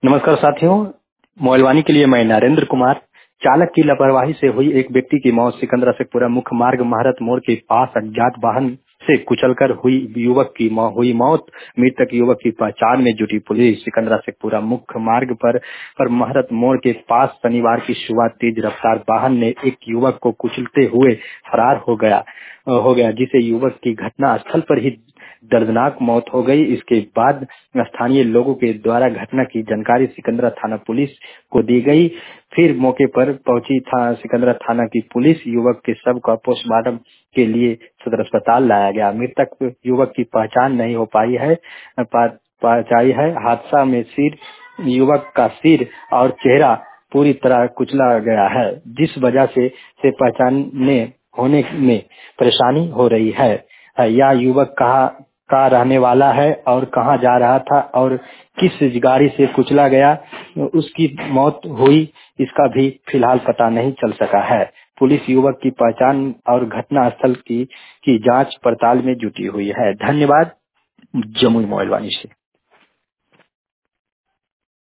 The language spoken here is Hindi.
नमस्कार साथियों, मोबाइलवाणी के लिए मैं नरेंद्र कुमार। चालक की लापरवाही से हुई एक व्यक्ति की मौत। सिकंदरा शेखपुरा मुख्य मार्ग महारत मोड़ के पास अज्ञात वाहन से कुचलकर हुई युवक की हुई मौत। मृतक युवक की पहचान में जुटी पुलिस। सिकंदरा शेखपुरा मुख्य मार्ग पर महारत मोड़ के पास शनिवार की सुबह तेज रफ्तार वाहन ने एक युवक को कुचलते हुए फरार हो गया जिसे युवक की घटना स्थल पर ही दर्दनाक मौत हो गई। इसके बाद स्थानीय लोगों के द्वारा घटना की जानकारी सिकंदरा थाना पुलिस को दी गई। फिर मौके पर पहुंची सिकंदरा थाना की पुलिस। युवक के शव का पोस्टमार्टम के लिए सदर अस्पताल लाया गया। मृतक युवक की पहचान नहीं हो पाई है। हादसा में युवक का सिर और चेहरा पूरी तरह कुचला गया है, जिस वजह से पहचानने होने में परेशानी हो रही है। यह युवक कहाँ का रहने वाला है और कहाँ जा रहा था और किस गाड़ी से कुचला गया, उसकी मौत हुई, इसका भी फिलहाल पता नहीं चल सका है। पुलिस युवक की पहचान और घटना स्थल की जांच पड़ताल में जुटी हुई है। धन्यवाद। जमुई मोबाइलवाणी से।